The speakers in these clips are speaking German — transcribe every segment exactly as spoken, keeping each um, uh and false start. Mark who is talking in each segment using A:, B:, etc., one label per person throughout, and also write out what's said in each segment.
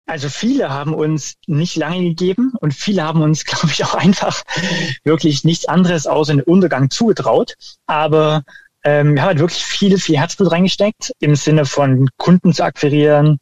A: Also viele haben uns nicht lange gegeben und viele haben uns, glaube ich, auch einfach wirklich nichts anderes außer den Untergang zugetraut. Aber ähm, wir haben halt wirklich viel, viel Herzblut reingesteckt im Sinne von Kunden zu akquirieren.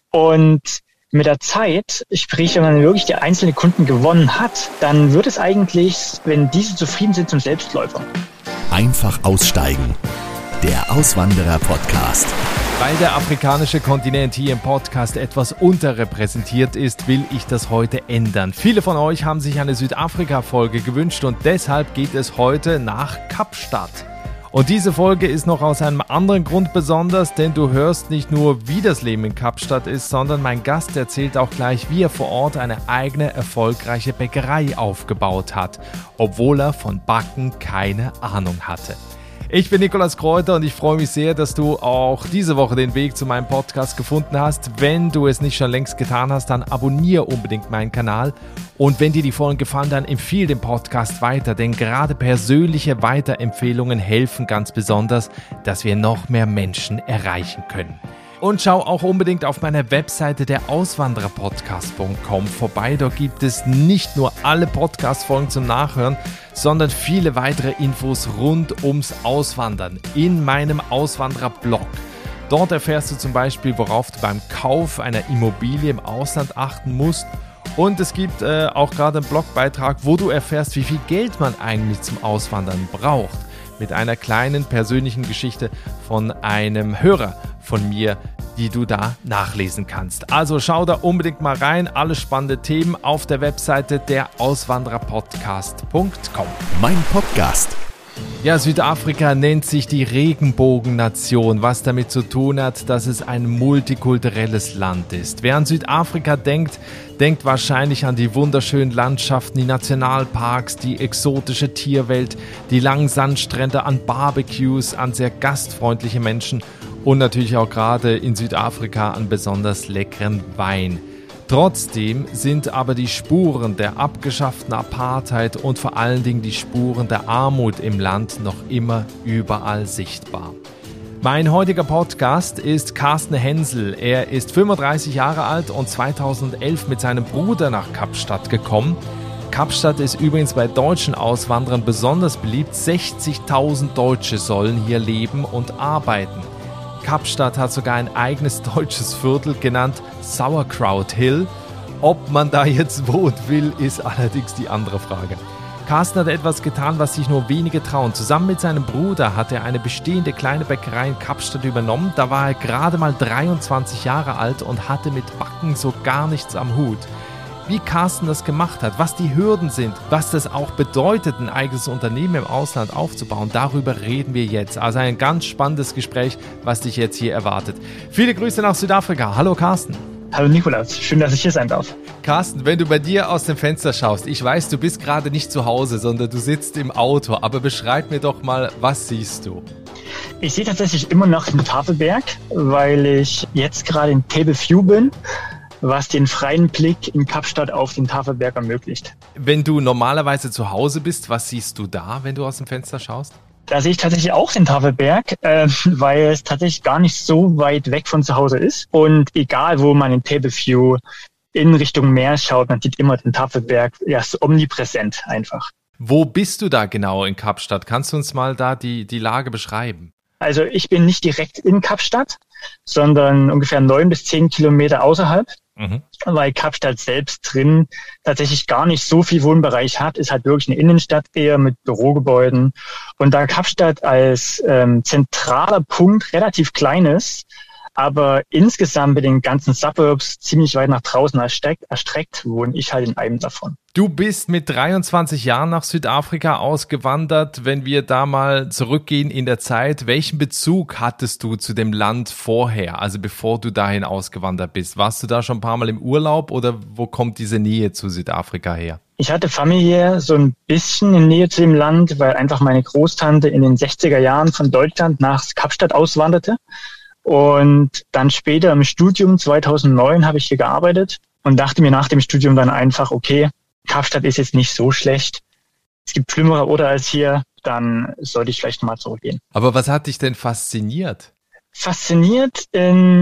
A: Und mit der Zeit, sprich, wenn man wirklich die einzelnen Kunden gewonnen hat, dann wird es eigentlich, wenn diese zufrieden sind, zum Selbstläufer.
B: Einfach aussteigen. Der Auswanderer-Podcast.
C: Weil der afrikanische Kontinent hier im Podcast etwas unterrepräsentiert ist, will ich das heute ändern. Viele von euch haben sich eine Südafrika-Folge gewünscht und deshalb geht es heute nach Kapstadt. Und diese Folge ist noch aus einem anderen Grund besonders, denn du hörst nicht nur, wie das Leben in Kapstadt ist, sondern mein Gast erzählt auch gleich, wie er vor Ort eine eigene erfolgreiche Bäckerei aufgebaut hat, obwohl er von Backen keine Ahnung hatte. Ich bin Nikolaus Kräuter und ich freue mich sehr, dass du auch diese Woche den Weg zu meinem Podcast gefunden hast. Wenn du es nicht schon längst getan hast, dann abonniere unbedingt meinen Kanal. Und wenn dir die Folgen gefallen, dann empfehle den Podcast weiter, denn gerade persönliche Weiterempfehlungen helfen ganz besonders, dass wir noch mehr Menschen erreichen können. Und schau auch unbedingt auf meiner Webseite der auswanderer podcast punkt com vorbei. Dort gibt es nicht nur alle Podcast-Folgen zum Nachhören, sondern viele weitere Infos rund ums Auswandern in meinem Auswanderer-Blog. Dort erfährst du zum Beispiel, worauf du beim Kauf einer Immobilie im Ausland achten musst. Und es gibt äh, auch gerade einen Blogbeitrag, wo du erfährst, wie viel Geld man eigentlich zum Auswandern braucht. Mit einer kleinen persönlichen Geschichte von einem Hörer von mir, die du da nachlesen kannst. Also schau da unbedingt mal rein. Alle spannende Themen auf der Webseite der auswanderer podcast punkt com.
B: Mein Podcast.
C: Ja, Südafrika nennt sich die Regenbogennation, was damit zu tun hat, dass es ein multikulturelles Land ist. Wer an Südafrika denkt, denkt wahrscheinlich an die wunderschönen Landschaften, die Nationalparks, die exotische Tierwelt, die langen Sandstrände, an Barbecues, an sehr gastfreundliche Menschen und natürlich auch gerade in Südafrika an besonders leckeren Wein. Trotzdem sind aber die Spuren der abgeschafften Apartheid und vor allen Dingen die Spuren der Armut im Land noch immer überall sichtbar. Mein heutiger Podcast ist Carsten Hensel. Er ist fünfunddreißig Jahre alt und zweitausendelf mit seinem Bruder nach Kapstadt gekommen. Kapstadt ist übrigens bei deutschen Auswanderern besonders beliebt. sechzigtausend Deutsche sollen hier leben und arbeiten. Kapstadt hat sogar ein eigenes deutsches Viertel genannt Sauerkraut Hill. Ob man da jetzt wohnt will, ist allerdings die andere Frage. Carsten hat etwas getan, was sich nur wenige trauen. Zusammen mit seinem Bruder hat er eine bestehende kleine Bäckerei in Kapstadt übernommen. Da war er gerade mal dreiundzwanzig Jahre alt und hatte mit Backen so gar nichts am Hut. Wie Carsten das gemacht hat, was die Hürden sind, was das auch bedeutet, ein eigenes Unternehmen im Ausland aufzubauen, darüber reden wir jetzt. Also ein ganz spannendes Gespräch, was dich jetzt hier erwartet. Viele Grüße nach Südafrika. Hallo Carsten.
A: Hallo Nikolaus, schön, dass ich hier sein darf.
C: Carsten, wenn du bei dir aus dem Fenster schaust, ich weiß, du bist gerade nicht zu Hause, sondern du sitzt im Auto, aber beschreib mir doch mal, was siehst du?
A: Ich sehe tatsächlich immer noch den Tafelberg, weil ich jetzt gerade in Table View bin, was den freien Blick in Kapstadt auf den Tafelberg ermöglicht.
C: Wenn du normalerweise zu Hause bist, was siehst du da, wenn du aus dem Fenster schaust?
A: Da sehe ich tatsächlich auch den Tafelberg, äh, weil es tatsächlich gar nicht so weit weg von zu Hause ist. Und egal, wo man in Table View in Richtung Meer schaut, man sieht immer den Tafelberg. Ja, ist omnipräsent einfach.
C: Wo bist du da genau in Kapstadt? Kannst du uns mal da die, die Lage beschreiben?
A: Also ich bin nicht direkt in Kapstadt, sondern ungefähr neun bis zehn Kilometer außerhalb. Mhm. Weil Kapstadt selbst drin tatsächlich gar nicht so viel Wohnbereich hat, ist halt wirklich eine Innenstadt eher mit Bürogebäuden. Und da Kapstadt als ähm, zentraler Punkt relativ klein ist, aber insgesamt mit den ganzen Suburbs ziemlich weit nach draußen erstreckt, erstreckt wohne ich halt in einem davon.
C: Du bist mit dreiundzwanzig Jahren nach Südafrika ausgewandert. Wenn wir da mal zurückgehen in der Zeit, welchen Bezug hattest du zu dem Land vorher, also bevor du dahin ausgewandert bist? Warst du da schon ein paar Mal im Urlaub oder wo kommt diese Nähe zu Südafrika her?
A: Ich hatte familiär so ein bisschen in Nähe zu dem Land, weil einfach meine Großtante in den sechziger Jahren von Deutschland nach Kapstadt auswanderte. Und dann später im Studium zweitausendneun habe ich hier gearbeitet und dachte mir nach dem Studium dann einfach, okay, Kapstadt ist jetzt nicht so schlecht. Es gibt schlimmere Orte als hier, dann sollte ich vielleicht nochmal zurückgehen.
C: Aber was hat dich denn fasziniert?
A: Fasziniert in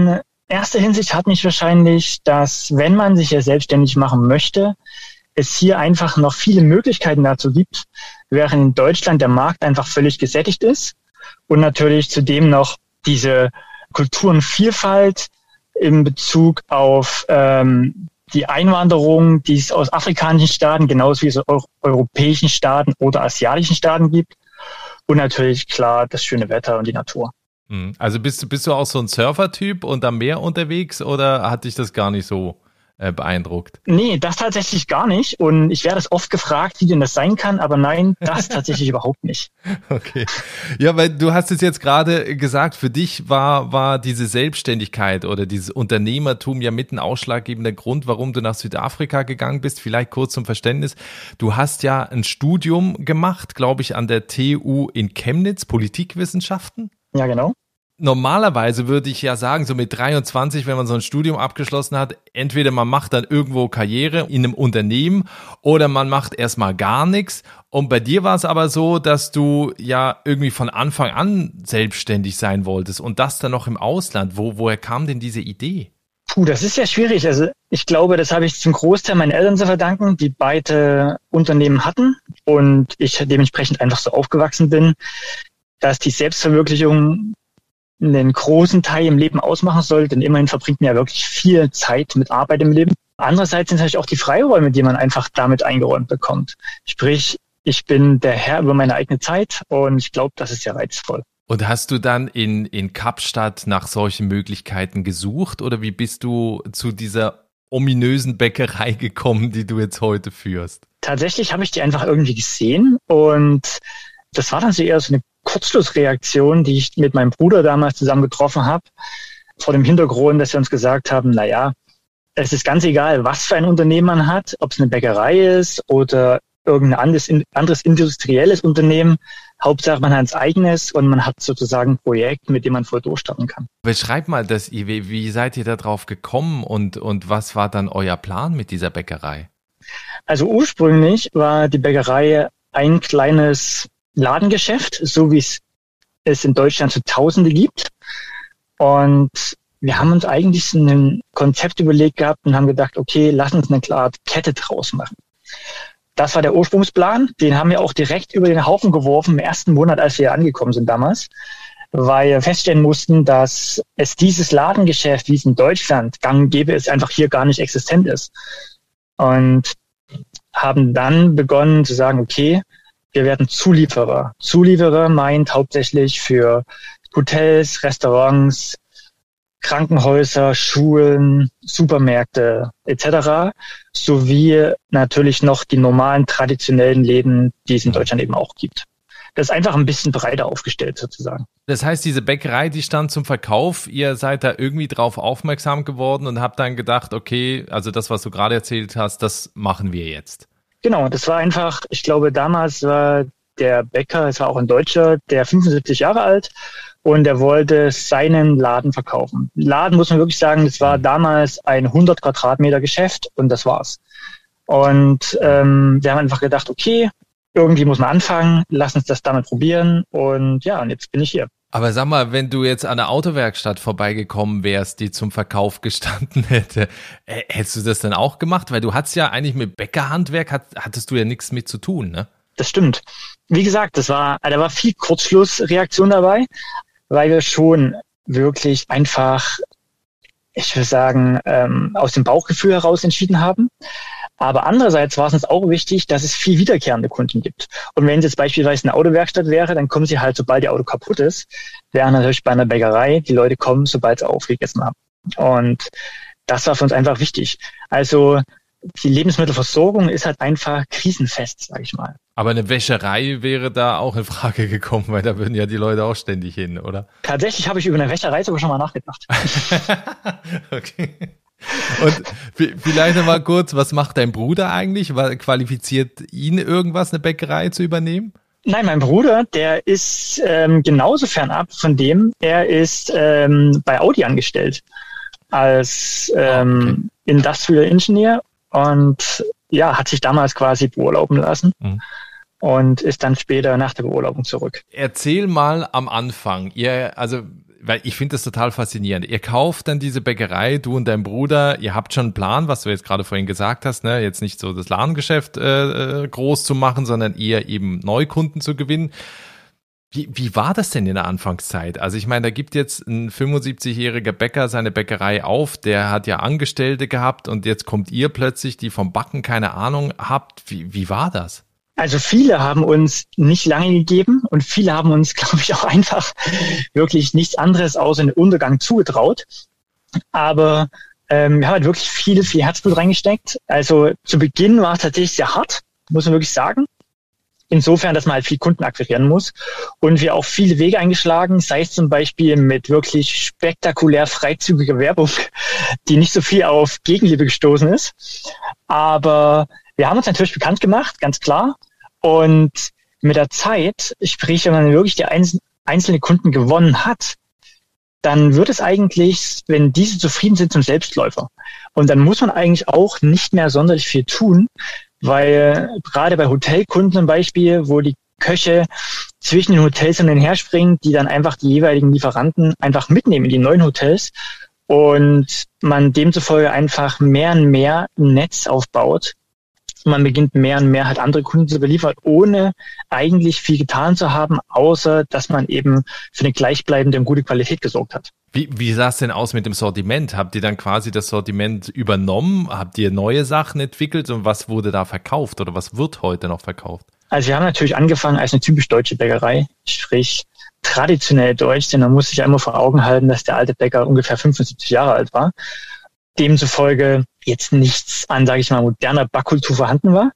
A: erster Hinsicht hat mich wahrscheinlich, dass wenn man sich ja selbstständig machen möchte, es hier einfach noch viele Möglichkeiten dazu gibt, während in Deutschland der Markt einfach völlig gesättigt ist und natürlich zudem noch diese Kulturenvielfalt in Bezug auf ähm, die Einwanderung, die es aus afrikanischen Staaten, genauso wie es aus europäischen Staaten oder asiatischen Staaten gibt. Und natürlich, klar, das schöne Wetter und die Natur.
C: Also bist du, bist du auch so ein Surfer-Typ und am Meer unterwegs oder hat dich das gar nicht so äh, beeindruckt?
A: Nee, das tatsächlich gar nicht. Und ich werde es oft gefragt, wie denn das sein kann, aber nein, das tatsächlich überhaupt nicht.
C: Okay. Ja, weil du hast es jetzt gerade gesagt, für dich war, war diese Selbstständigkeit oder dieses Unternehmertum ja mit ein ausschlaggebender Grund, warum du nach Südafrika gegangen bist. Vielleicht kurz zum Verständnis. Du hast ja ein Studium gemacht, glaube ich, an der T U in Chemnitz, Politikwissenschaften.
A: Ja, genau.
C: Normalerweise würde ich ja sagen, so mit dreiundzwanzig, wenn man so ein Studium abgeschlossen hat, entweder man macht dann irgendwo Karriere in einem Unternehmen oder man macht erstmal gar nichts. Und bei dir war es aber so, dass du ja irgendwie von Anfang an selbstständig sein wolltest und das dann noch im Ausland. Wo, woher kam denn diese Idee?
A: Puh, das ist ja schwierig. Also ich glaube, das habe ich zum Großteil meinen Eltern zu verdanken, die beide Unternehmen hatten und ich dementsprechend einfach so aufgewachsen bin, dass die Selbstverwirklichung einen großen Teil im Leben ausmachen soll, denn immerhin verbringt man ja wirklich viel Zeit mit Arbeit im Leben. Andererseits sind natürlich auch die Freiräume, die man einfach damit eingeräumt bekommt. Sprich, ich bin der Herr über meine eigene Zeit und ich glaube, das ist ja reizvoll.
C: Und hast du dann in, in Kapstadt nach solchen Möglichkeiten gesucht oder wie bist du zu dieser ominösen Bäckerei gekommen, die du jetzt heute führst?
A: Tatsächlich habe ich die einfach irgendwie gesehen und das war dann so eher so eine Kurzschlussreaktion, die ich mit meinem Bruder damals zusammen getroffen habe, vor dem Hintergrund, dass wir uns gesagt haben, na ja, es ist ganz egal, was für ein Unternehmen man hat, ob es eine Bäckerei ist oder irgendein anderes, anderes industrielles Unternehmen. Hauptsache, man hat ein eigenes und man hat sozusagen ein Projekt, mit dem man voll durchstarten kann.
C: Beschreib mal, das, wie, wie seid ihr da drauf gekommen und, und was war dann euer Plan mit dieser Bäckerei?
A: Also ursprünglich war die Bäckerei ein kleines Ladengeschäft, so wie es es in Deutschland zu Tausende gibt. Und wir haben uns eigentlich so ein Konzept überlegt gehabt und haben gedacht, okay, lass uns eine Art Kette draus machen. Das war der Ursprungsplan. Den haben wir auch direkt über den Haufen geworfen im ersten Monat, als wir angekommen sind damals, weil wir feststellen mussten, dass es dieses Ladengeschäft, wie es in Deutschland gang und gäbe ist, einfach hier gar nicht existent ist. Und haben dann begonnen zu sagen, okay, wir werden Zulieferer. Zulieferer meint hauptsächlich für Hotels, Restaurants, Krankenhäuser, Schulen, Supermärkte et cetera, sowie natürlich noch die normalen traditionellen Läden, die es in Deutschland eben auch gibt. Das ist einfach ein bisschen breiter aufgestellt sozusagen.
C: Das heißt, diese Bäckerei, die stand zum Verkauf, ihr seid da irgendwie drauf aufmerksam geworden und habt dann gedacht, okay, also das, was du gerade erzählt hast, das machen wir jetzt.
A: Genau, das war einfach, ich glaube, damals war der Bäcker, es war auch ein Deutscher, der fünfundsiebzig Jahre alt und er wollte seinen Laden verkaufen. Laden, muss man wirklich sagen, das war damals ein hundert Quadratmeter Geschäft und das war's. Und ähm, wir haben einfach gedacht, okay, irgendwie muss man anfangen, lass uns das damit probieren und ja, und jetzt bin ich hier.
C: Aber sag mal, wenn du jetzt an der Autowerkstatt vorbeigekommen wärst, die zum Verkauf gestanden hätte, äh, hättest du das dann auch gemacht? Weil du hattest ja eigentlich mit Bäckerhandwerk, hat, hattest du ja nichts mit zu tun, ne?
A: Das stimmt. Wie gesagt, das war, da war viel Kurzschlussreaktion dabei, weil wir schon wirklich einfach, ich würde sagen, ähm, aus dem Bauchgefühl heraus entschieden haben. Aber andererseits war es uns auch wichtig, dass es viel wiederkehrende Kunden gibt. Und wenn es jetzt beispielsweise eine Autowerkstatt wäre, dann kommen sie halt, sobald ihr Auto kaputt ist. Während natürlich bei einer Bäckerei die Leute kommen, sobald sie aufgegessen haben. Und das war für uns einfach wichtig. Also die Lebensmittelversorgung ist halt einfach krisenfest, sage ich mal.
C: Aber eine Wäscherei wäre da auch in Frage gekommen, weil da würden ja die Leute auch ständig hin, oder?
A: Tatsächlich habe ich über eine Wäscherei sogar schon mal nachgedacht.
C: Okay. Und vielleicht noch mal kurz, was macht dein Bruder eigentlich? Qualifiziert ihn irgendwas, eine Bäckerei zu übernehmen?
A: Nein, mein Bruder, der ist ähm, genauso fernab von dem. Er ist ähm, bei Audi angestellt als ähm, oh, okay. Industrial Engineer und ja, hat sich damals quasi beurlauben lassen. Mhm. Und ist dann später nach der Beurlaubung zurück.
C: Erzähl mal am Anfang. Ihr, also weil ich finde das total faszinierend. Ihr kauft dann diese Bäckerei, du und dein Bruder, ihr habt schon einen Plan, was du jetzt gerade vorhin gesagt hast, ne? Jetzt nicht so das Ladengeschäft äh, groß zu machen, sondern eher eben Neukunden zu gewinnen. Wie, wie war das denn in der Anfangszeit? Also ich meine, da gibt jetzt ein fünfundsiebzigjähriger Bäcker seine Bäckerei auf, der hat ja Angestellte gehabt und jetzt kommt ihr plötzlich, die vom Backen keine Ahnung habt. Wie, wie war das?
A: Also viele haben uns nicht lange gegeben und viele haben uns, glaube ich, auch einfach wirklich nichts anderes außer den Untergang zugetraut. Aber ähm, wir haben halt wirklich viel, viel Herzblut reingesteckt. Also zu Beginn war es tatsächlich sehr hart, muss man wirklich sagen. Insofern, dass man halt viel Kunden akquirieren muss. Und wir auch viele Wege eingeschlagen, sei es zum Beispiel mit wirklich spektakulär freizügiger Werbung, die nicht so viel auf Gegenliebe gestoßen ist. Aber wir haben uns natürlich bekannt gemacht, ganz klar. Und mit der Zeit, sprich, wenn man wirklich die einzelnen Kunden gewonnen hat, dann wird es eigentlich, wenn diese zufrieden sind, zum Selbstläufer. Und dann muss man eigentlich auch nicht mehr sonderlich viel tun, weil gerade bei Hotelkunden zum Beispiel, wo die Köche zwischen den Hotels hin und her springen, die dann einfach die jeweiligen Lieferanten einfach mitnehmen in die neuen Hotels und man demzufolge einfach mehr und mehr ein Netz aufbaut. Man beginnt mehr und mehr halt andere Kunden zu beliefern, ohne eigentlich viel getan zu haben, außer dass man eben für eine gleichbleibende und gute Qualität gesorgt hat.
C: Wie, wie sah es denn aus mit dem Sortiment? Habt ihr dann quasi das Sortiment übernommen? Habt ihr neue Sachen entwickelt und was wurde da verkauft oder was wird heute noch verkauft?
A: Also wir haben natürlich angefangen als eine typisch deutsche Bäckerei, sprich traditionell deutsch, denn man muss sich ja immer vor Augen halten, dass der alte Bäcker ungefähr fünfundsiebzig Jahre alt war. Demzufolge jetzt nichts an, sage ich mal, moderner Backkultur vorhanden war.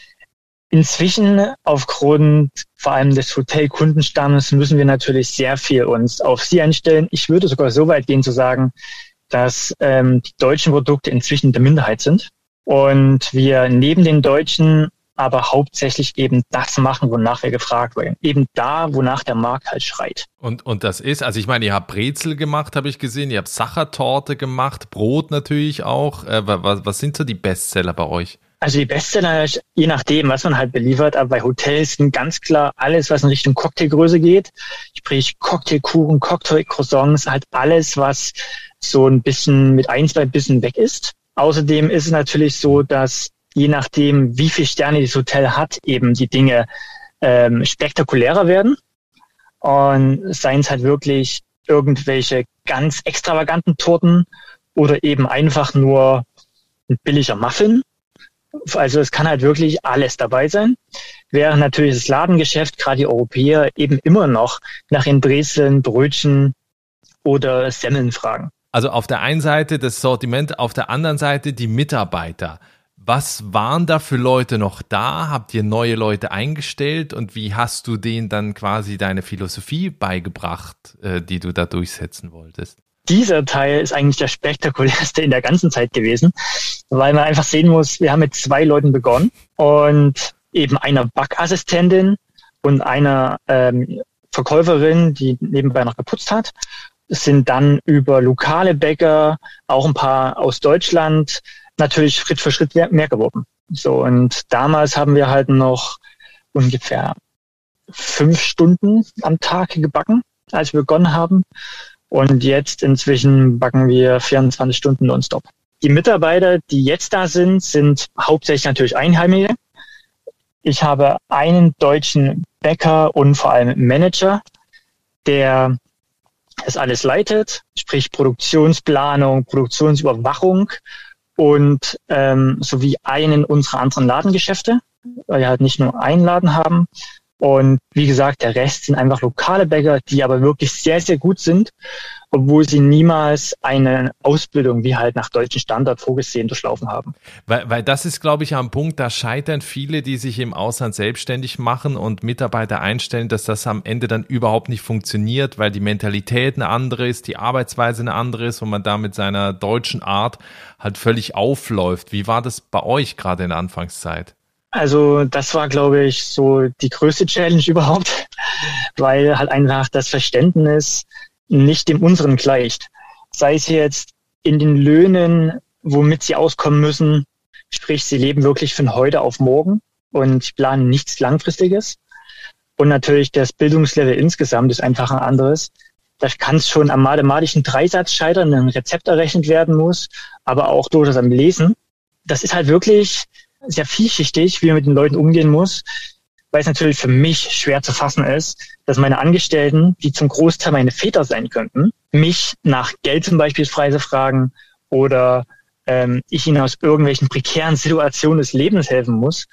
A: Inzwischen, aufgrund vor allem des Hotelkundenstammes, müssen wir natürlich sehr viel uns auf sie einstellen. Ich würde sogar so weit gehen zu sagen, dass ähm, die deutschen Produkte inzwischen in der Minderheit sind und wir neben den deutschen aber hauptsächlich eben das machen, wonach wir gefragt werden. Eben da, wonach der Markt halt schreit.
C: Und und das ist, also ich meine, ihr habt Brezel gemacht, habe ich gesehen, ihr habt Sachertorte gemacht, Brot natürlich auch. Äh, was, was sind so die Bestseller bei euch?
A: Also die Bestseller, je nachdem, was man halt beliefert, aber bei Hotels sind ganz klar alles, was in Richtung Cocktailgröße geht. Sprich Cocktailkuchen, Cocktailcroissants, halt alles, was so ein bisschen mit ein, zwei Bissen weg ist. Außerdem ist es natürlich so, dass je nachdem, wie viele Sterne das Hotel hat, eben die Dinge ähm, spektakulärer werden. Und seien es halt wirklich irgendwelche ganz extravaganten Torten oder eben einfach nur ein billiger Muffin. Also es kann halt wirklich alles dabei sein. Während natürlich das Ladengeschäft, gerade die Europäer, eben immer noch nach den Brezeln, Brötchen oder Semmeln fragen.
C: Also auf der einen Seite das Sortiment, auf der anderen Seite die Mitarbeiter. Was waren da für Leute noch da? Habt ihr neue Leute eingestellt und wie hast du denen dann quasi deine Philosophie beigebracht, äh, die du da durchsetzen wolltest?
A: Dieser Teil ist eigentlich der spektakulärste in der ganzen Zeit gewesen, weil man einfach sehen muss, wir haben mit zwei Leuten begonnen und eben einer Backassistentin und einer ähm, Verkäuferin, die nebenbei noch geputzt hat. Es sind dann über lokale Bäcker, auch ein paar aus Deutschland, natürlich Schritt für Schritt mehr geworden. So, und damals haben wir halt noch ungefähr fünf Stunden am Tag gebacken, als wir begonnen haben. Und jetzt inzwischen backen wir vierundzwanzig Stunden nonstop. Die Mitarbeiter, die jetzt da sind, sind hauptsächlich natürlich Einheimische. Ich habe einen deutschen Bäcker und vor allem Manager, der das alles leitet, sprich Produktionsplanung, Produktionsüberwachung und ähm, sowie einen unserer anderen Ladengeschäfte, weil wir halt nicht nur einen Laden haben. Und wie gesagt, der Rest sind einfach lokale Bäcker, die aber wirklich sehr, sehr gut sind, obwohl sie niemals eine Ausbildung wie halt nach deutschem Standard vorgesehen durchlaufen haben.
C: Weil, weil das ist, glaube ich, am Punkt, da scheitern viele, die sich im Ausland selbstständig machen und Mitarbeiter einstellen, dass das am Ende dann überhaupt nicht funktioniert, weil die Mentalität eine andere ist, die Arbeitsweise eine andere ist und man da mit seiner deutschen Art halt völlig aufläuft. Wie war das bei euch gerade in der Anfangszeit?
A: Also das war, glaube ich, so die größte Challenge überhaupt, weil halt einfach das Verständnis nicht dem unseren gleicht. Sei es jetzt in den Löhnen, womit sie auskommen müssen, sprich, sie leben wirklich von heute auf morgen und planen nichts Langfristiges. Und natürlich das Bildungslevel insgesamt ist einfach ein anderes. Da kann es schon am mathematischen Dreisatz scheitern, ein Rezept errechnet werden muss, aber auch durchaus am Lesen. Das ist halt wirklich sehr vielschichtig, wie man mit den Leuten umgehen muss, weil es natürlich für mich schwer zu fassen ist, dass meine Angestellten, die zum Großteil meine Väter sein könnten, mich nach Geld zum Beispiel fragen oder ähm, ich ihnen aus irgendwelchen prekären Situationen des Lebens helfen muss.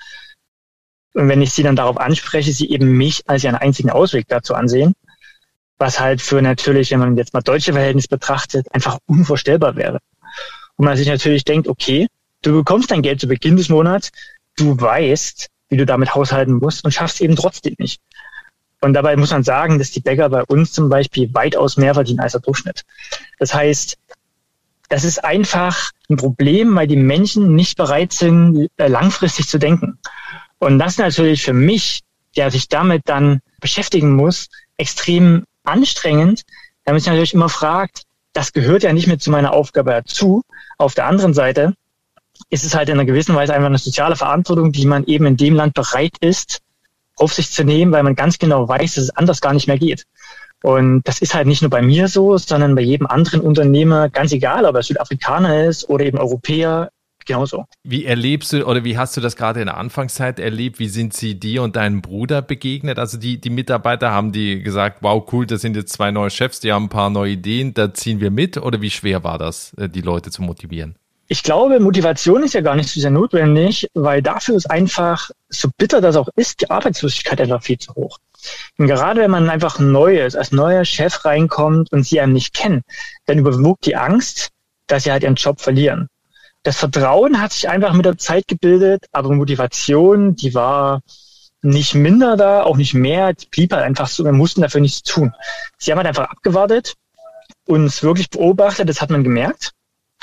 A: Und wenn ich sie dann darauf anspreche, sie eben mich als ihren einzigen Ausweg dazu ansehen, was halt für natürlich, wenn man jetzt mal deutsche Verhältnisse betrachtet, einfach unvorstellbar wäre. Und man sich natürlich denkt, okay, du bekommst dein Geld zu Beginn des Monats, du weißt, wie du damit haushalten musst und schaffst eben trotzdem nicht. Und dabei muss man sagen, dass die Bäcker bei uns zum Beispiel weitaus mehr verdienen als der Durchschnitt. Das heißt, das ist einfach ein Problem, weil die Menschen nicht bereit sind, langfristig zu denken. Und das ist natürlich für mich, der sich damit dann beschäftigen muss, extrem anstrengend, da man sich natürlich immer fragt, das gehört ja nicht mehr zu meiner Aufgabe dazu. Auf der anderen Seite ist es halt in einer gewissen Weise einfach eine soziale Verantwortung, die man eben in dem Land bereit ist, auf sich zu nehmen, weil man ganz genau weiß, dass es anders gar nicht mehr geht. Und das ist halt nicht nur bei mir so, sondern bei jedem anderen Unternehmer, ganz egal, ob er Südafrikaner ist oder eben Europäer, genauso.
C: Wie erlebst du oder wie hast du das gerade in der Anfangszeit erlebt? Wie sind sie dir und deinem Bruder begegnet? Also die, die Mitarbeiter, haben die gesagt, wow, cool, das sind jetzt zwei neue Chefs, die haben ein paar neue Ideen, da ziehen wir mit? Oder wie schwer war das, die Leute zu motivieren?
A: Ich glaube, Motivation ist ja gar nicht so sehr notwendig, weil dafür ist einfach, so bitter das auch ist, die Arbeitslosigkeit einfach viel zu hoch. Und gerade wenn man einfach neu ist, als neuer Chef reinkommt und sie einem nicht kennen, dann überwogt die Angst, dass sie halt ihren Job verlieren. Das Vertrauen hat sich einfach mit der Zeit gebildet, aber Motivation, die war nicht minder da, auch nicht mehr, die blieb halt einfach so, wir mussten dafür nichts tun. Sie haben halt einfach abgewartet, uns wirklich beobachtet, das hat man gemerkt.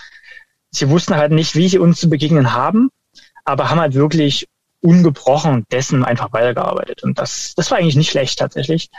A: Sie wussten halt nicht, wie sie uns zu begegnen haben, aber haben halt wirklich ungebrochen dessen einfach weitergearbeitet. Und das, das war eigentlich nicht schlecht tatsächlich.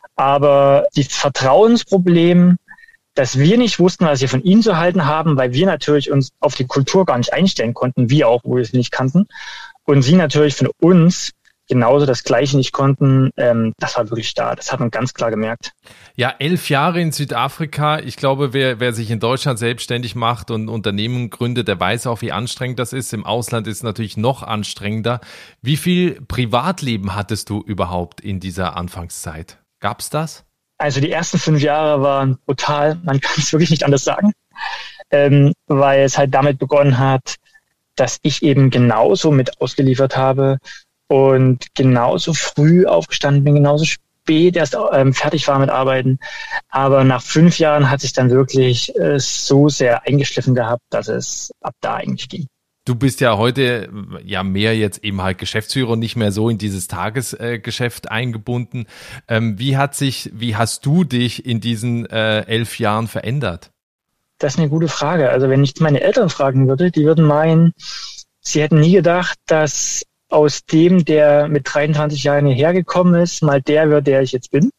A: Aber das Vertrauensproblem, dass wir nicht wussten, was wir von ihnen zu halten haben, weil wir natürlich uns auf die Kultur gar nicht einstellen konnten, wir auch, wo wir es nicht kannten. Und sie natürlich von uns genauso das Gleiche nicht konnten, ähm, das war wirklich da. Das hat man ganz klar gemerkt.
C: Ja, elf Jahre in Südafrika. Ich glaube, wer, wer sich in Deutschland selbstständig macht und Unternehmen gründet, der weiß auch, wie anstrengend das ist. Im Ausland ist es natürlich noch anstrengender. Wie viel Privatleben hattest du überhaupt in dieser Anfangszeit? Gab's das?
A: Also die ersten fünf Jahre waren brutal. Man kann es wirklich nicht anders sagen, ähm, weil es halt damit begonnen hat, dass ich eben genauso mit ausgeliefert habe und genauso früh aufgestanden bin, genauso spät erst ähm, fertig war mit Arbeiten. Aber nach fünf Jahren hat sich dann wirklich äh, so sehr eingeschliffen gehabt, dass es ab da eigentlich ging.
C: Du bist ja heute ja mehr jetzt eben halt Geschäftsführer und nicht mehr so in dieses Tagesgeschäft eingebunden. Ähm, wie hat sich, wie hast du dich in diesen äh, elf Jahren verändert?
A: Das ist eine gute Frage. Also wenn ich meine Eltern fragen würde, die würden meinen, sie hätten nie gedacht, dass aus dem, der mit dreiundzwanzig Jahren hierher gekommen ist, mal der wird, der ich jetzt bin.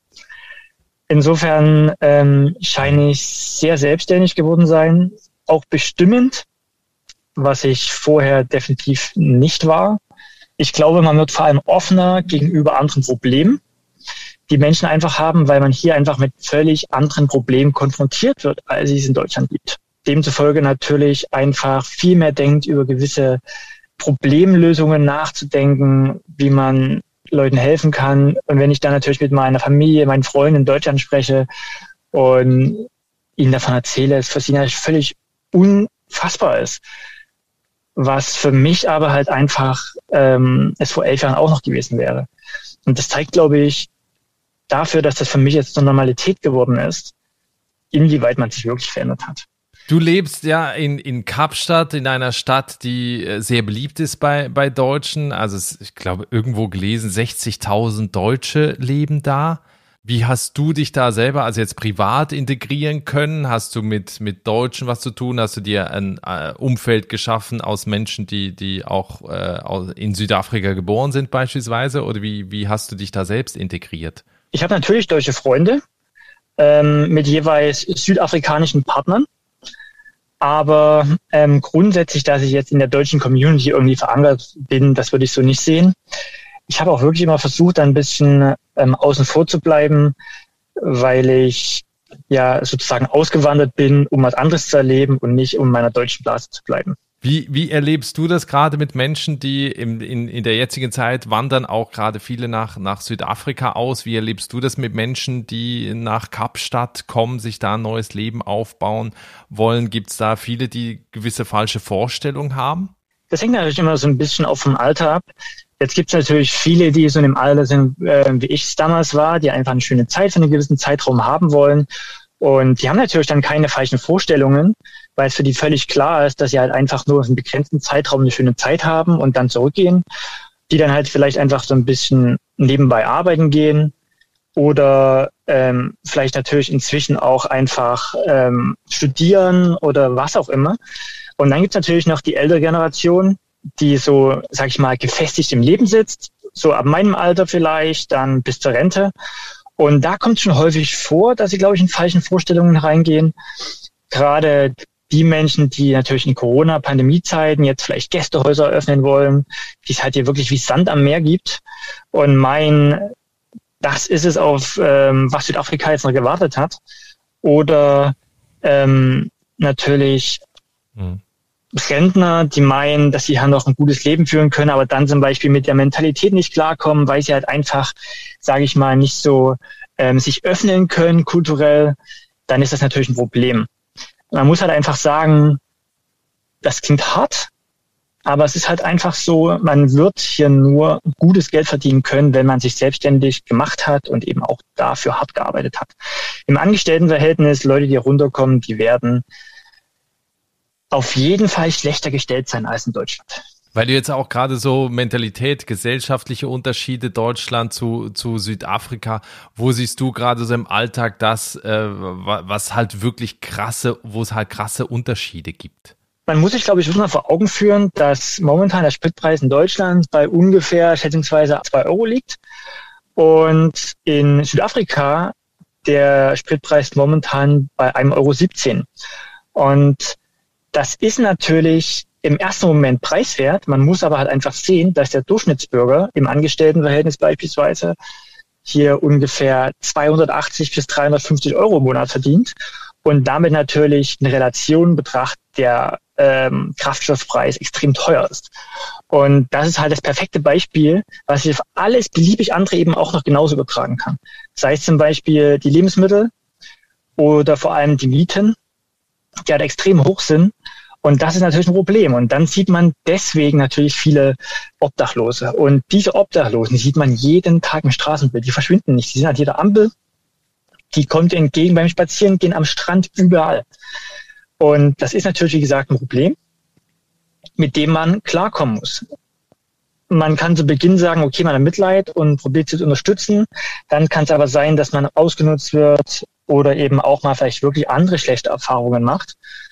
A: Insofern ähm, scheine ich sehr selbstständig geworden sein, auch bestimmend, was ich vorher definitiv nicht war. Ich glaube, man wird vor allem offener gegenüber anderen Problemen, die Menschen einfach haben, weil man hier einfach mit völlig anderen Problemen konfrontiert wird, als es in Deutschland gibt. Demzufolge natürlich einfach viel mehr denkt, über gewisse Problemlösungen nachzudenken, wie man Leuten helfen kann. Und wenn ich dann natürlich mit meiner Familie, meinen Freunden in Deutschland spreche und ihnen davon erzähle, es für sie natürlich völlig unfassbar ist. Was für mich aber halt einfach ähm, es vor elf Jahren auch noch gewesen wäre. Und das zeigt, glaube ich, dafür, dass das für mich jetzt zur Normalität geworden ist, inwieweit man sich wirklich verändert hat.
C: Du lebst ja in, in Kapstadt, in einer Stadt, die sehr beliebt ist bei, bei Deutschen. Also es, ich glaube, irgendwo gelesen, sechzigtausend Deutsche leben da. Wie hast du dich da selber, also jetzt privat integrieren können? Hast du mit, mit Deutschen was zu tun? Hast du dir ein äh, Umfeld geschaffen aus Menschen, die, die auch äh, in Südafrika geboren sind beispielsweise? Oder wie, wie hast du dich da selbst integriert?
A: Ich habe natürlich deutsche Freunde ähm, mit jeweils südafrikanischen Partnern. Aber ähm, grundsätzlich, dass ich jetzt in der deutschen Community irgendwie verankert bin, das würde ich so nicht sehen. Ich habe auch wirklich immer versucht, ein bisschen ähm, außen vor zu bleiben, weil ich ja sozusagen ausgewandert bin, um was anderes zu erleben und nicht um in meiner deutschen Blase zu bleiben.
C: Wie, wie erlebst du das gerade mit Menschen, die im, in, in der jetzigen Zeit wandern auch gerade viele nach, nach Südafrika aus? Wie erlebst du das mit Menschen, die nach Kapstadt kommen, sich da ein neues Leben aufbauen wollen? Gibt es da viele, die gewisse falsche Vorstellungen haben?
A: Das hängt natürlich immer so ein bisschen auch vom Alter ab. Jetzt gibt es natürlich viele, die so in dem Alter sind, äh, wie ich es damals war, die einfach eine schöne Zeit für einen gewissen Zeitraum haben wollen. Und die haben natürlich dann keine falschen Vorstellungen, weil es für die völlig klar ist, dass sie halt einfach nur auf einem begrenzten Zeitraum eine schöne Zeit haben und dann zurückgehen, die dann halt vielleicht einfach so ein bisschen nebenbei arbeiten gehen oder ähm, vielleicht natürlich inzwischen auch einfach ähm, studieren oder was auch immer. Und dann gibt es natürlich noch die ältere Generation, die so, sag ich mal, gefestigt im Leben sitzt, so ab meinem Alter vielleicht, dann bis zur Rente. Und da kommt es schon häufig vor, dass sie, glaube ich, in falschen Vorstellungen reingehen. Gerade die Menschen, die natürlich in Corona-Pandemie-Zeiten jetzt vielleicht Gästehäuser eröffnen wollen, die es halt hier wirklich wie Sand am Meer gibt. Und meinen, das ist es, auf ähm, was Südafrika jetzt noch gewartet hat. Oder ähm, natürlich hm. Rentner, die meinen, dass sie ja noch ein gutes Leben führen können, aber dann zum Beispiel mit der Mentalität nicht klarkommen, weil sie halt einfach, sage ich mal, nicht so ähm, sich öffnen können kulturell, dann ist das natürlich ein Problem. Man muss halt einfach sagen, das klingt hart, aber es ist halt einfach so, man wird hier nur gutes Geld verdienen können, wenn man sich selbstständig gemacht hat und eben auch dafür hart gearbeitet hat. Im Angestelltenverhältnis, Leute, die runterkommen, die werden auf jeden Fall schlechter gestellt sein als in Deutschland.
C: Weil du jetzt auch gerade so Mentalität, gesellschaftliche Unterschiede Deutschland zu, zu Südafrika, wo siehst du gerade so im Alltag das, äh, was halt wirklich krasse, wo es halt krasse Unterschiede gibt?
A: Man muss sich, glaube ich, wirklich mal vor Augen führen, dass momentan der Spritpreis in Deutschland bei ungefähr schätzungsweise zwei Euro liegt und in Südafrika der Spritpreis momentan bei einem Euro siebzehn. Und das ist natürlich im ersten Moment preiswert. Man muss aber halt einfach sehen, dass der Durchschnittsbürger im Angestelltenverhältnis beispielsweise hier ungefähr zweihundertachtzig bis dreihundertfünfzig Euro im Monat verdient und damit natürlich eine Relation betrachtet, der ähm, Kraftstoffpreis extrem teuer ist. Und das ist halt das perfekte Beispiel, was ich auf alles beliebig andere eben auch noch genauso übertragen kann. Sei es zum Beispiel die Lebensmittel oder vor allem die Mieten, die halt extrem hoch sind. Und das ist natürlich ein Problem. Und dann sieht man deswegen natürlich viele Obdachlose. Und diese Obdachlosen, die sieht man jeden Tag im Straßenbild. Die verschwinden nicht. Die sind an jeder Ampel. Die kommt entgegen beim Spazierengehen am Strand, überall. Und das ist natürlich, wie gesagt, ein Problem, mit dem man klarkommen muss. Man kann zu Beginn sagen, okay, man hat Mitleid und probiert sie zu unterstützen. Dann kann es aber sein, dass man ausgenutzt wird oder eben auch mal vielleicht wirklich andere schlechte Erfahrungen macht.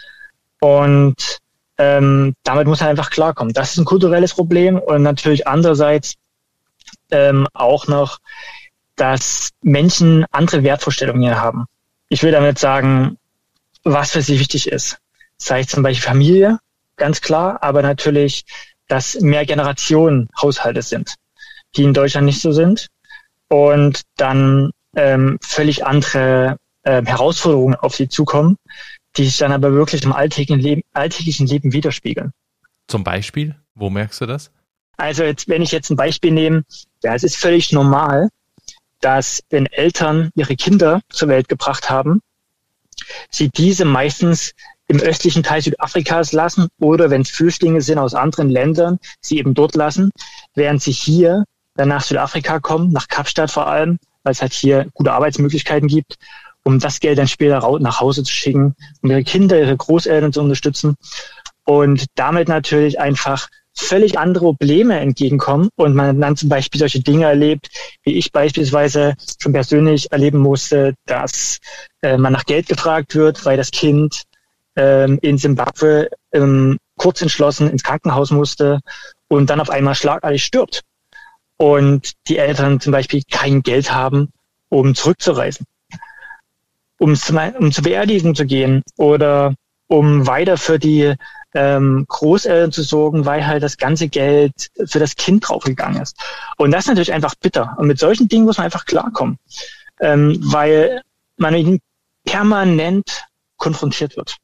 A: Und ähm, damit muss man einfach klarkommen. Das ist ein kulturelles Problem und natürlich andererseits ähm, auch noch, dass Menschen andere Wertvorstellungen hier haben. Ich will damit sagen, was für sie wichtig ist. Sei es zum Beispiel Familie, ganz klar, aber natürlich, dass mehr Generationen Haushalte sind, die in Deutschland nicht so sind und dann ähm, völlig andere äh, Herausforderungen auf sie zukommen, die sich dann aber wirklich im alltäglichen Leben, alltäglichen Leben widerspiegeln.
C: Zum Beispiel? Wo merkst du das?
A: Also jetzt, wenn ich jetzt ein Beispiel nehme, ja, es ist völlig normal, dass wenn Eltern ihre Kinder zur Welt gebracht haben, sie diese meistens im östlichen Teil Südafrikas lassen oder wenn es Flüchtlinge sind aus anderen Ländern, sie eben dort lassen, während sie hier dann nach Südafrika kommen, nach Kapstadt vor allem, weil es halt hier gute Arbeitsmöglichkeiten gibt, um das Geld dann später nach Hause zu schicken, um ihre Kinder, ihre Großeltern zu unterstützen und damit natürlich einfach völlig andere Probleme entgegenkommen und man dann zum Beispiel solche Dinge erlebt, wie ich beispielsweise schon persönlich erleben musste, dass äh, man nach Geld gefragt wird, weil das Kind ähm, in Simbabwe ähm, kurz entschlossen ins Krankenhaus musste und dann auf einmal schlagartig stirbt und die Eltern zum Beispiel kein Geld haben, um zurückzureisen, um, zum, um zur Beerdigung zu gehen oder um weiter für die ähm, Großeltern zu sorgen, weil halt das ganze Geld für das Kind draufgegangen ist. Und das ist natürlich einfach bitter. Und mit solchen Dingen muss man einfach klarkommen, ähm, weil man permanent konfrontiert wird.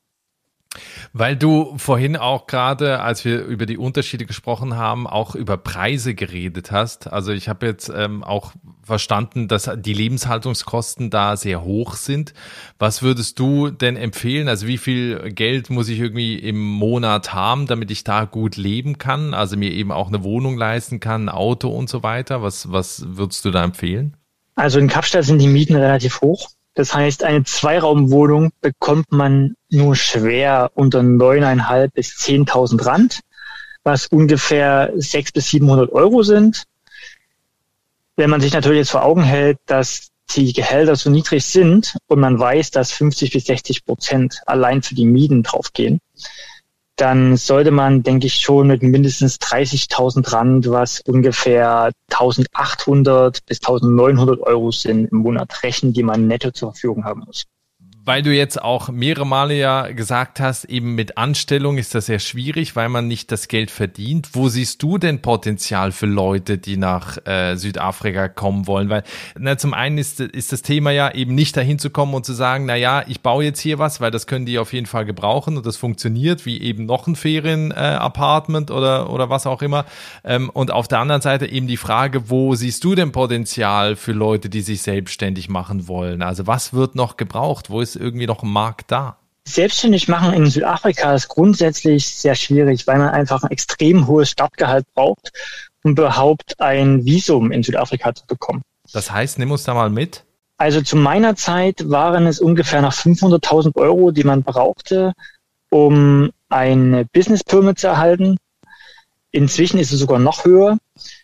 C: Weil du vorhin auch gerade, als wir über die Unterschiede gesprochen haben, auch über Preise geredet hast. Also ich habe jetzt ähm, auch verstanden, dass die Lebenshaltungskosten da sehr hoch sind. Was würdest du denn empfehlen? Also wie viel Geld muss ich irgendwie im Monat haben, damit ich da gut leben kann? Also mir eben auch eine Wohnung leisten kann, ein Auto und so weiter. Was, was würdest du da empfehlen?
A: Also in Kapstadt sind die Mieten relativ hoch. Das heißt, eine Zweiraumwohnung bekommt man nur schwer unter neuneinhalb bis zehntausend Rand, was ungefähr sechshundert bis siebenhundert Euro sind. Wenn man sich natürlich jetzt vor Augen hält, dass die Gehälter so niedrig sind und man weiß, dass fünfzig bis sechzig Prozent allein für die Mieten draufgehen, dann sollte man, denke ich, schon mit mindestens dreißigtausend Rand, was ungefähr eintausendachthundert bis eintausendneunhundert Euro sind im Monat rechnen, die man netto zur Verfügung haben muss.
C: Weil du jetzt auch mehrere Male ja gesagt hast, eben mit Anstellung ist das sehr schwierig, weil man nicht das Geld verdient. Wo siehst du denn Potenzial für Leute, die nach äh, Südafrika kommen wollen? Weil na, zum einen ist, ist das Thema ja eben nicht dahin zu kommen und zu sagen, na ja, ich baue jetzt hier was, weil das können die auf jeden Fall gebrauchen und das funktioniert, wie eben noch ein Ferien-Apartment äh, oder oder was auch immer. Ähm, und auf der anderen Seite eben die Frage, wo siehst du denn Potenzial für Leute, die sich selbstständig machen wollen? Also was wird noch gebraucht? Wo ist irgendwie noch ein Markt da?
A: Selbstständig machen in Südafrika ist grundsätzlich sehr schwierig, weil man einfach ein extrem hohes Startgehalt braucht, um überhaupt ein Visum in Südafrika zu bekommen.
C: Das heißt, nimm uns da mal mit.
A: Also zu meiner Zeit waren es ungefähr noch fünfhunderttausend Euro, die man brauchte, um eine Business Permit zu erhalten. Inzwischen ist es sogar noch höher.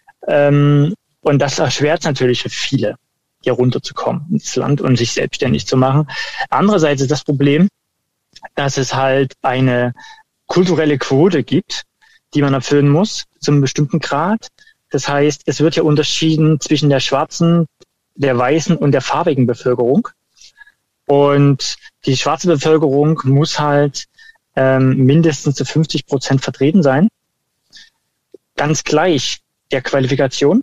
A: Und das erschwert natürlich für viele, hier runterzukommen ins Land und sich selbstständig zu machen. Andererseits ist das Problem, dass es halt eine kulturelle Quote gibt, die man erfüllen muss, zu einem bestimmten Grad. Das heißt, es wird ja unterschieden zwischen der schwarzen, der weißen und der farbigen Bevölkerung. Und die schwarze Bevölkerung muss halt ähm, mindestens zu fünfzig Prozent vertreten sein. Ganz gleich der Qualifikation.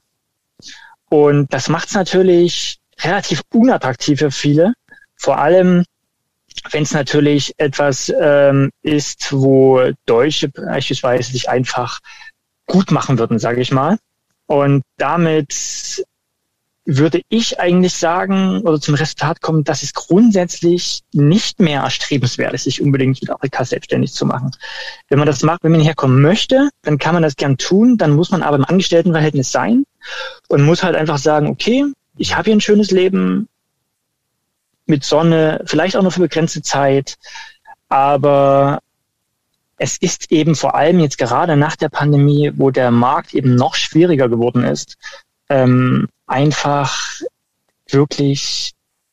A: Und das macht es natürlich relativ unattraktiv für viele, vor allem wenn es natürlich etwas ähm, ist, wo Deutsche beispielsweise sich einfach gut machen würden, sage ich mal. Und damit würde ich eigentlich sagen oder zum Resultat kommen, dass es grundsätzlich nicht mehr erstrebenswert ist, sich unbedingt in Südafrika selbstständig zu machen. Wenn man das macht, wenn man herkommen möchte, dann kann man das gern tun, dann muss man aber im Angestelltenverhältnis sein und muss halt einfach sagen, okay, ich habe hier ein schönes Leben mit Sonne, vielleicht auch nur für begrenzte Zeit, aber es ist eben vor allem jetzt gerade nach der Pandemie, wo der Markt eben noch schwieriger geworden ist, ähm, einfach wirklich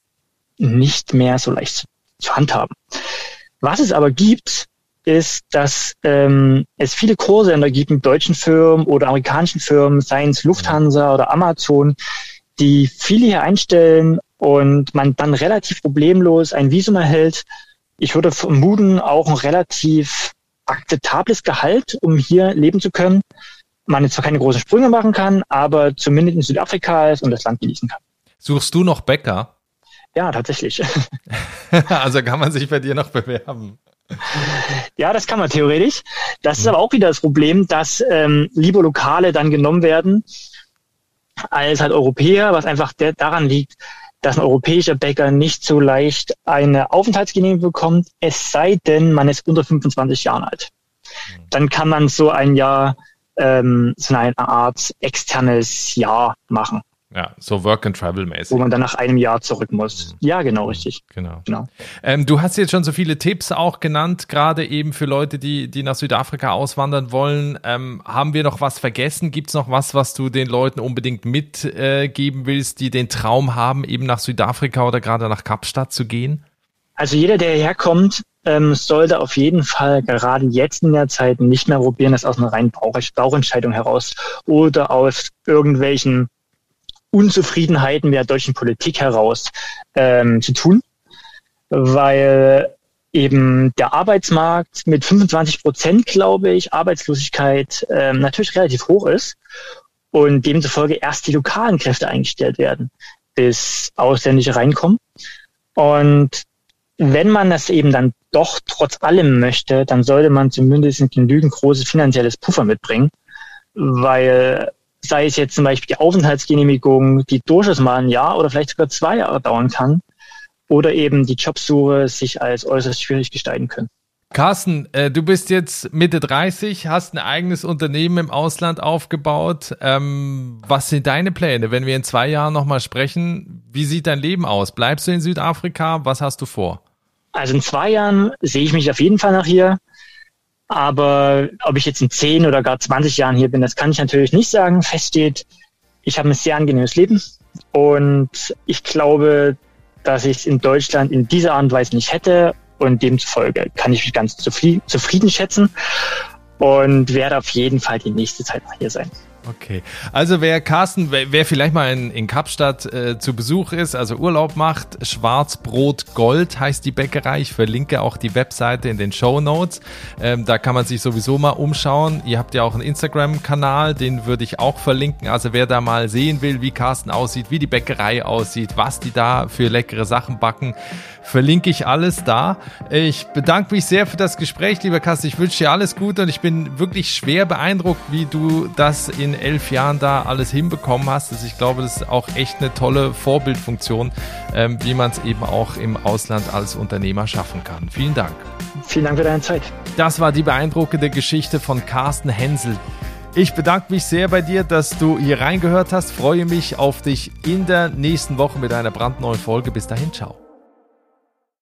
A: nicht mehr so leicht zu handhaben. Was es aber gibt, ist, dass ähm, es viele Callcenter gibt mit deutschen Firmen oder amerikanischen Firmen, seien es Lufthansa oder Amazon, die viele hier einstellen und man dann relativ problemlos ein Visum erhält. Ich würde vermuten, auch ein relativ akzeptables Gehalt, um hier leben zu können. Man jetzt zwar keine großen Sprünge machen kann, aber zumindest in Südafrika ist und das Land genießen kann.
C: Suchst du noch Bäcker?
A: Ja, tatsächlich.
C: Also kann man sich bei dir noch bewerben?
A: Ja, das kann man theoretisch. Das ist aber auch wieder das Problem, dass ähm, lieber Lokale dann genommen werden als halt Europäer, was einfach der, daran liegt, dass ein europäischer Bäcker nicht so leicht eine Aufenthaltsgenehmigung bekommt, es sei denn, man ist unter fünfundzwanzig Jahren alt. Dann kann man so ein Jahr, ähm, so eine Art externes Jahr machen.
C: Ja, so Work-and-Travel-mäßig.
A: Wo man dann nach einem Jahr zurück muss. Mhm. Ja, genau, richtig.
C: Genau.
A: genau.
C: Ähm, du hast jetzt schon so viele Tipps auch genannt, gerade eben für Leute, die die nach Südafrika auswandern wollen. Ähm, haben wir noch was vergessen? Gibt es noch was, was du den Leuten unbedingt mitgeben äh, willst, die den Traum haben, eben nach Südafrika oder gerade nach Kapstadt zu gehen?
A: Also jeder, der hierher kommt, ähm, sollte auf jeden Fall gerade jetzt in der Zeit nicht mehr probieren, das aus einer reinen Bauchentscheidung heraus oder aus irgendwelchen Unzufriedenheiten mit der deutschen Politik heraus ähm, zu tun, weil eben der Arbeitsmarkt mit fünfundzwanzig Prozent, glaube ich, Arbeitslosigkeit ähm, natürlich relativ hoch ist und demzufolge erst die lokalen Kräfte eingestellt werden, bis Ausländische reinkommen. Und wenn man das eben dann doch trotz allem möchte, dann sollte man zumindest ein genügend großes finanzielles Puffer mitbringen, weil sei es jetzt zum Beispiel die Aufenthaltsgenehmigung, die durchaus mal ein Jahr oder vielleicht sogar zwei Jahre dauern kann, oder eben die Jobsuche sich als äußerst schwierig gestalten können.
C: Carsten, äh, du bist jetzt Mitte dreißig, hast ein eigenes Unternehmen im Ausland aufgebaut. Ähm, was sind deine Pläne, wenn wir in zwei Jahren nochmal sprechen? Wie sieht dein Leben aus? Bleibst du in Südafrika? Was hast du vor?
A: Also in zwei Jahren sehe ich mich auf jeden Fall noch hier. Aber ob ich jetzt in zehn oder gar zwanzig Jahren hier bin, das kann ich natürlich nicht sagen. Fest steht, ich habe ein sehr angenehmes Leben. Und ich glaube, dass ich es in Deutschland in dieser Art und Weise nicht hätte. Und demzufolge kann ich mich ganz zufrieden schätzen und werde auf jeden Fall die nächste Zeit noch hier sein.
C: Okay, also wer Carsten, wer, wer vielleicht mal in, in Kapstadt äh, zu Besuch ist, also Urlaub macht, Schwarzbrot Gold heißt die Bäckerei. Ich verlinke auch die Webseite in den Shownotes. Ähm, da kann man sich sowieso mal umschauen. Ihr habt ja auch einen Instagram-Kanal, den würde ich auch verlinken. Also wer da mal sehen will, wie Carsten aussieht, wie die Bäckerei aussieht, was die da für leckere Sachen backen, verlinke ich alles da. Ich bedanke mich sehr für das Gespräch, lieber Carsten. Ich wünsche dir alles Gute und ich bin wirklich schwer beeindruckt, wie du das in elf Jahren da alles hinbekommen hast. Also ich glaube, das ist auch echt eine tolle Vorbildfunktion, ähm, wie man es eben auch im Ausland als Unternehmer schaffen kann. Vielen Dank.
A: Vielen Dank für deine Zeit.
C: Das war die beeindruckende Geschichte von Carsten Hensel. Ich bedanke mich sehr bei dir, dass du hier reingehört hast. Freue mich auf dich in der nächsten Woche mit einer brandneuen Folge. Bis dahin, ciao.